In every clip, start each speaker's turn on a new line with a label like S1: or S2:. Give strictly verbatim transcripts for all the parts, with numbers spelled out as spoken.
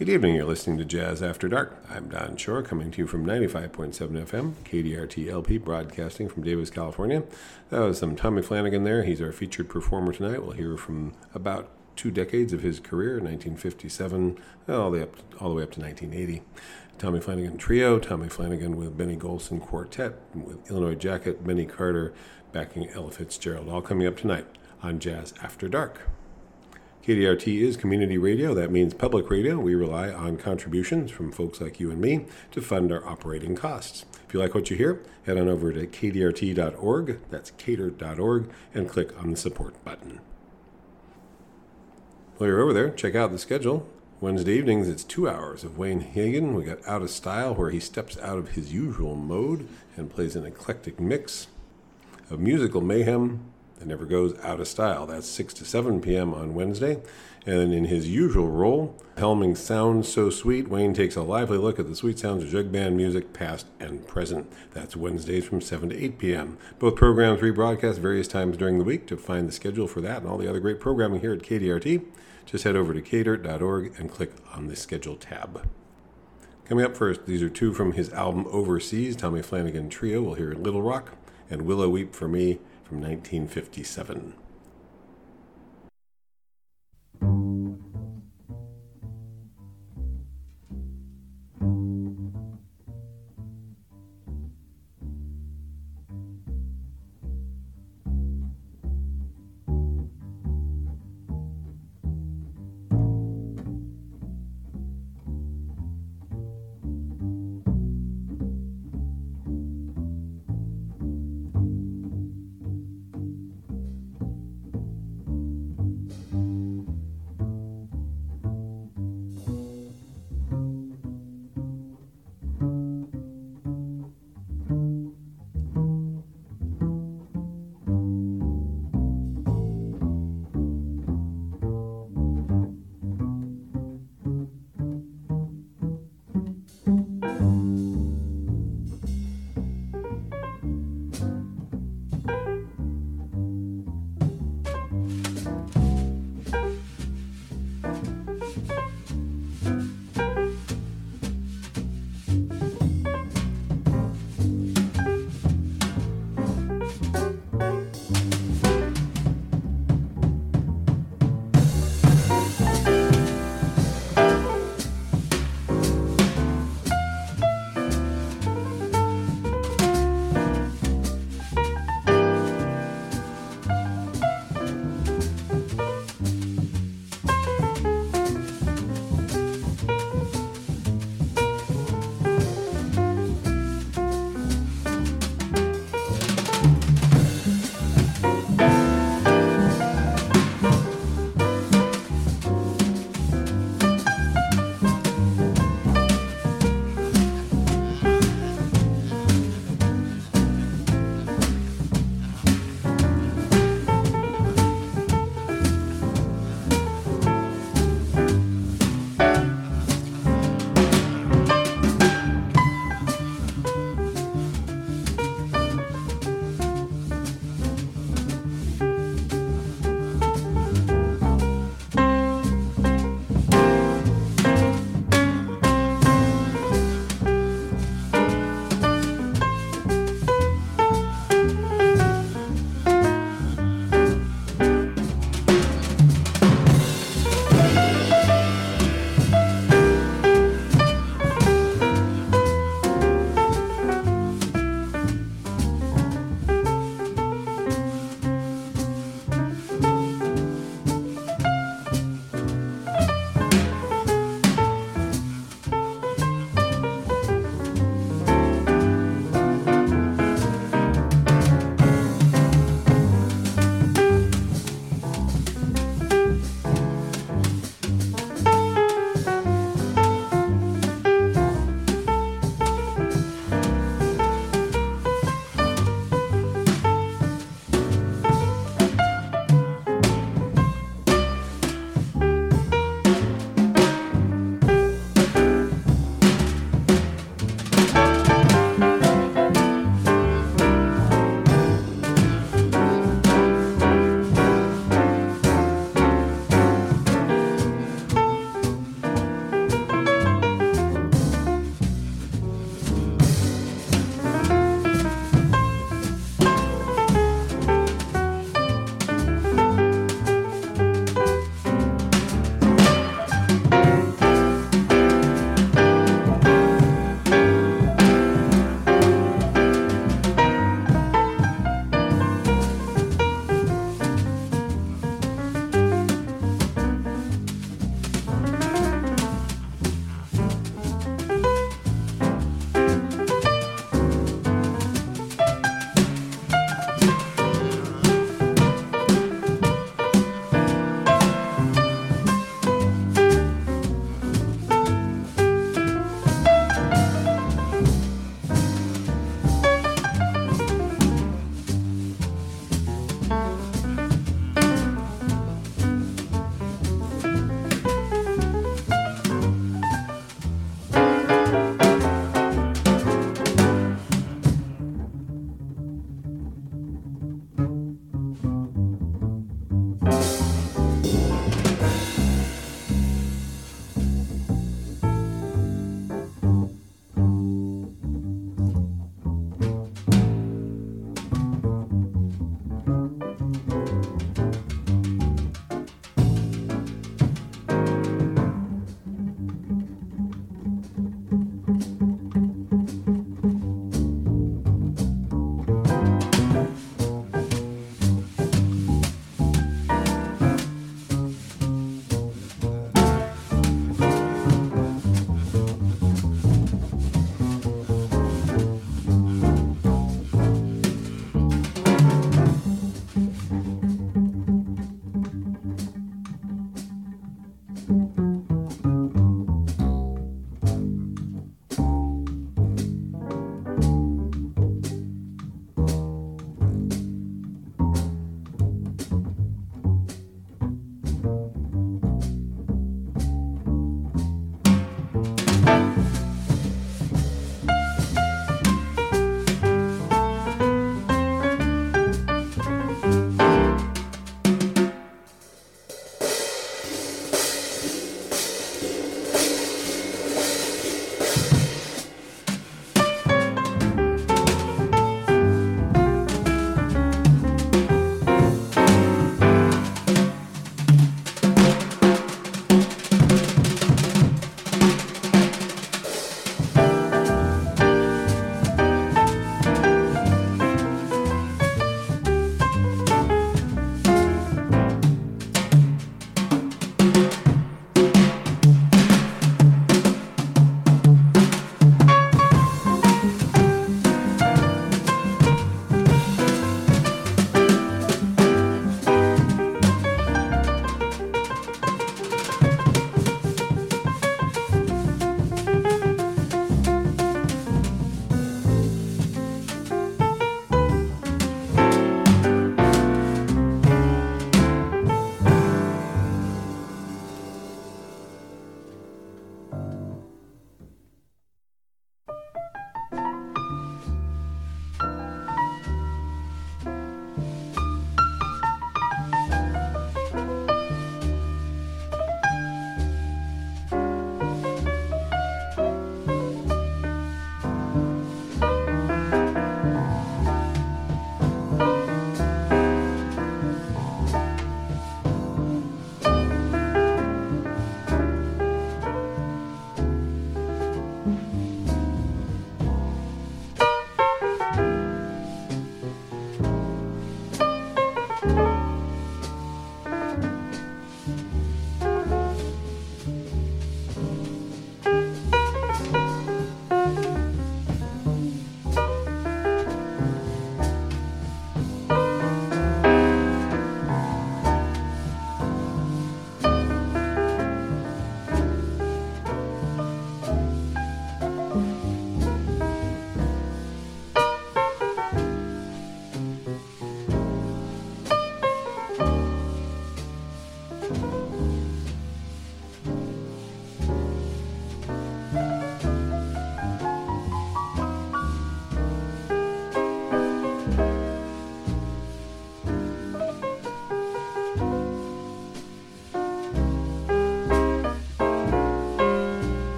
S1: Good evening, you're listening to Jazz After Dark. I'm Don Shore, coming to you from ninety-five point seven F M, K D R T L P, broadcasting from Davis, California. That was some Tommy Flanagan there. He's our featured performer tonight. We'll hear from about two decades of his career, nineteen fifty-seven, all the, up, all the way up to nineteen eighty. Tommy Flanagan Trio, Tommy Flanagan with Benny Golson Quartet, with Illinois Jacket, Benny Carter, backing Ella Fitzgerald, all coming up tonight on Jazz After Dark. K D R T is community radio. That means public radio. We rely on contributions from folks like you and me to fund our operating costs. If you like what you hear, head on over to K D R T dot org, that's cater dot org, and click on the support button. While you're over there, check out the schedule. Wednesday evenings, it's two hours of Wayne Hagen. We got Out of Style, where he steps out of his usual mode and plays an eclectic mix of musical mayhem that never goes out of style. That's six to seven p.m. on Wednesday. And in his usual role, helming Sounds So Sweet, Wayne takes a lively look at the sweet sounds of jug band music, past and present. That's Wednesdays from seven to eight p.m. Both programs rebroadcast various times during the week. To find the schedule for that and all the other great programming here at K D R T, just head over to cater dot org and click on the Schedule tab. Coming up first, these are two from his album Overseas, Tommy Flanagan Trio. We'll hear Little Rock and Willow Weep for Me from nineteen fifty-seven.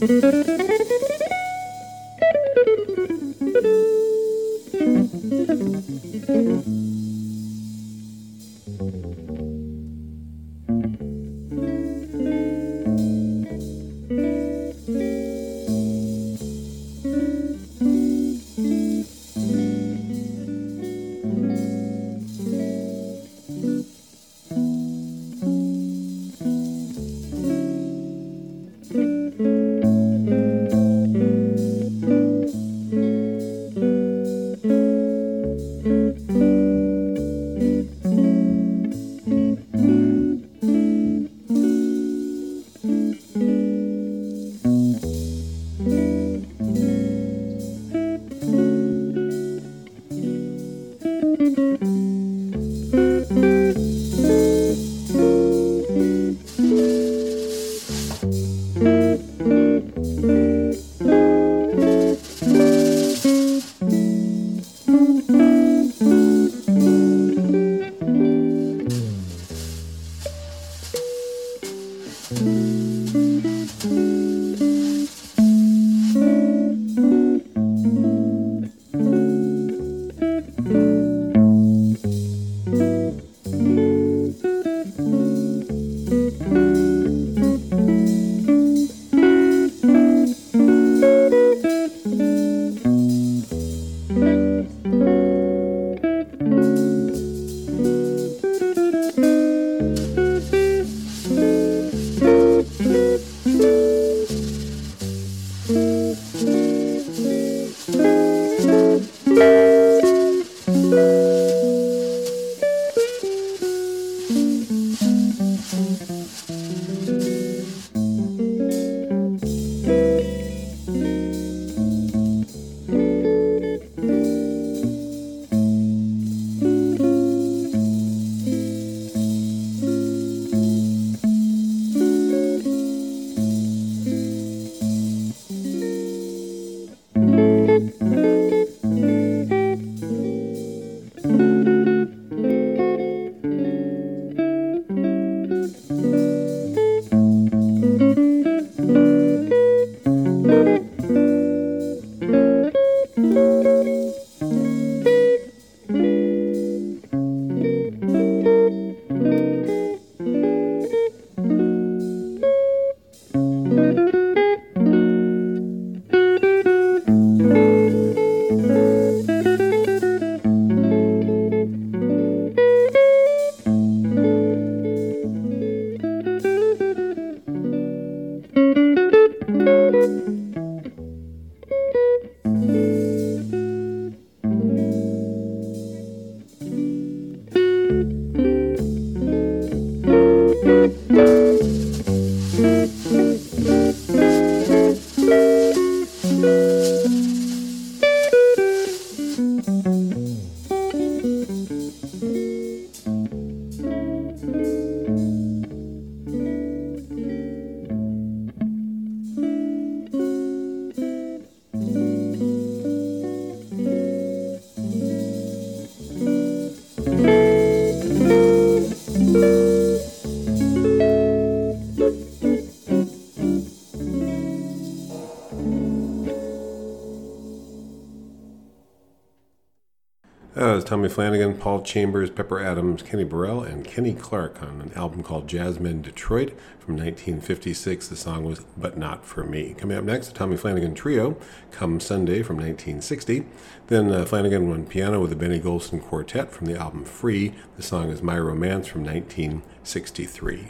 S1: That was Tommy Flanagan, Paul Chambers, Pepper Adams, Kenny Burrell, and Kenny Clark on an album called Jazzmen Detroit from nineteen fifty-six. The song was But Not For Me. Coming up next, the Tommy Flanagan Trio, Come Sunday from nineteen sixty. Then uh, Flanagan on piano with the Benny Golson Quartet from the album Free. The song is My Romance from nineteen sixty-three.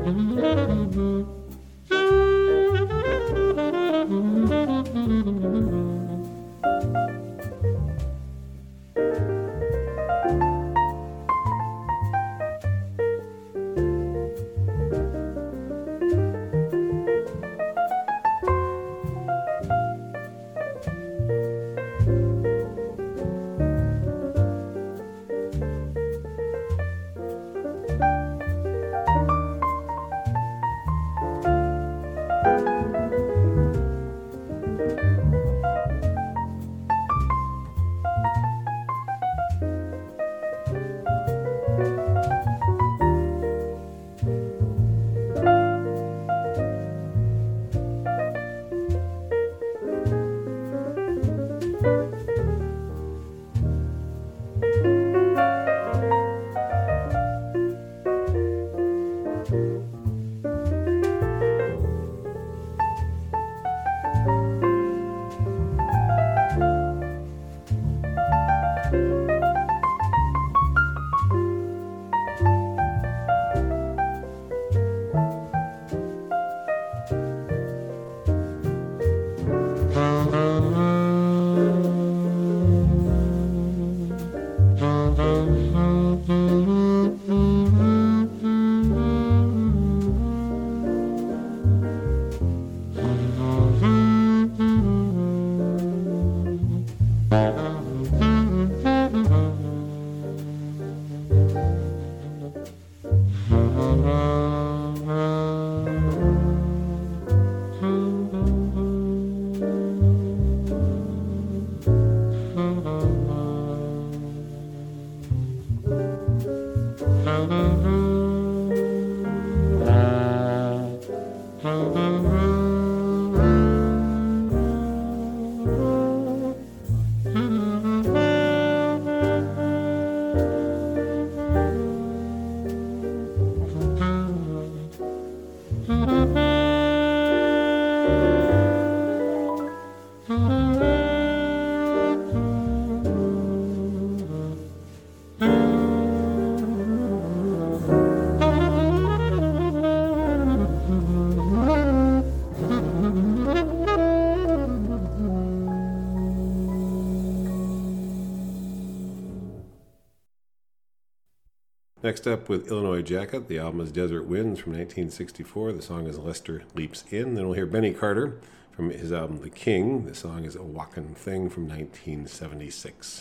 S1: Next up with Illinois Jacquet, the album is Desert Winds from nineteen sixty-four. The song is Lester Leaps In. Then we'll hear Benny Carter from his album The King. The song is A Walkin' Thing from nineteen seventy-six.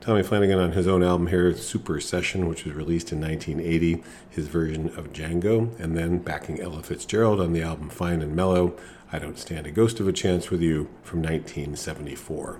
S1: Tommy Flanagan on his own album here, Super Session, which was released in nineteen eighty, his version of Django, and then backing Ella Fitzgerald on the album Fine and Mellow, I Don't Stand a Ghost of a Chance with You from nineteen seventy-four.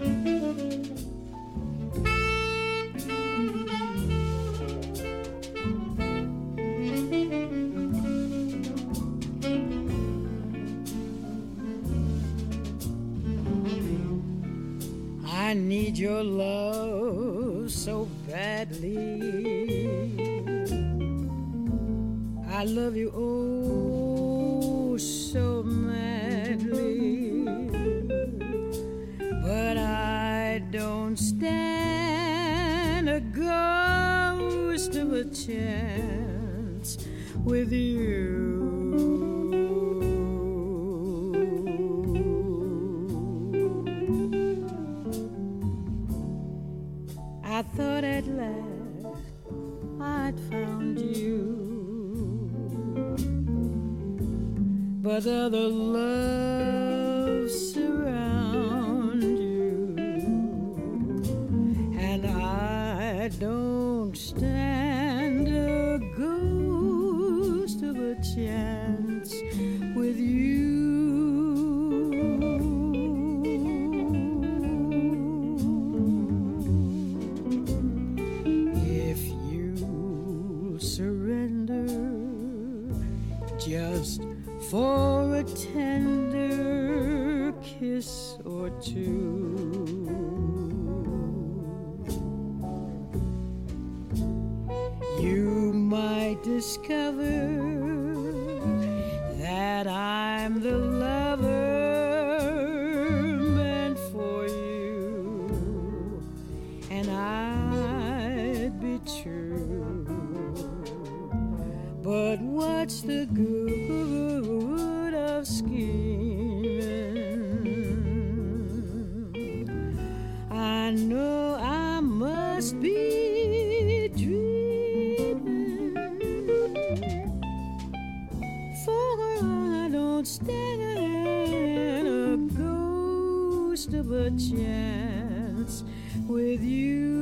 S2: I need your love so badly. I love you oh so madly, but I don't stand a ghost of a chance with you. I thought at last I'd found you, but other loves surround you, and I don't stand a ghost of a chance with you. Just for a tender kiss or two, you might discover that I'm the lover meant for you, and I'd be true. But what's the good of scheming? I know I must be dreaming, for I don't stand a ghost of a chance with you.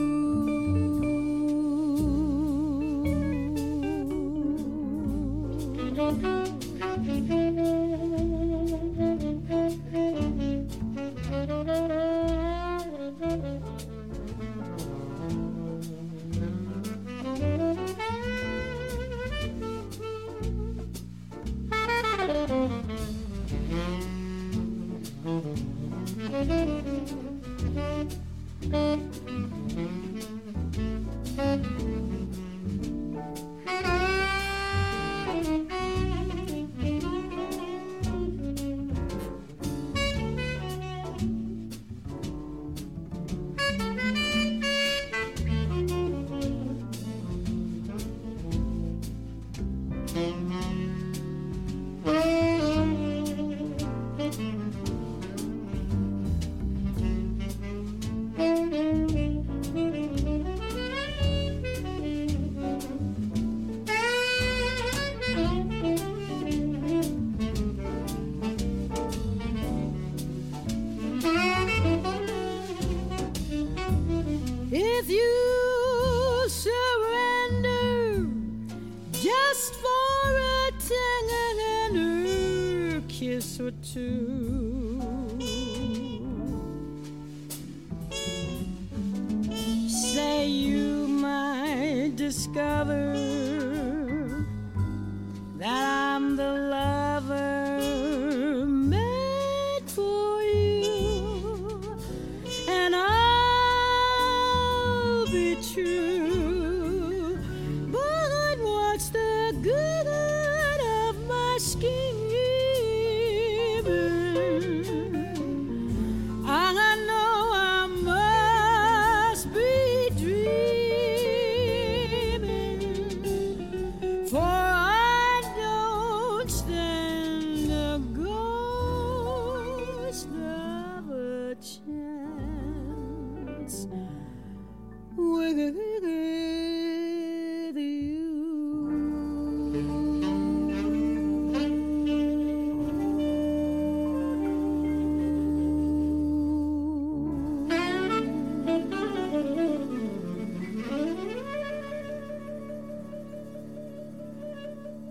S2: If you surrender just for a tender kiss or two, say you might discover that I'm the lover meant for you, and I'll be true. But what's the good of my scheming? I know I must be dreaming, for I don't stand a ghost of a chance with you.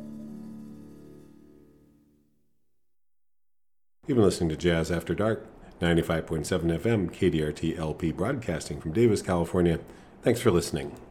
S1: You've been listening to Jazz After Dark. ninety-five point seven F M, K D R T L P, broadcasting from Davis, California. Thanks for listening.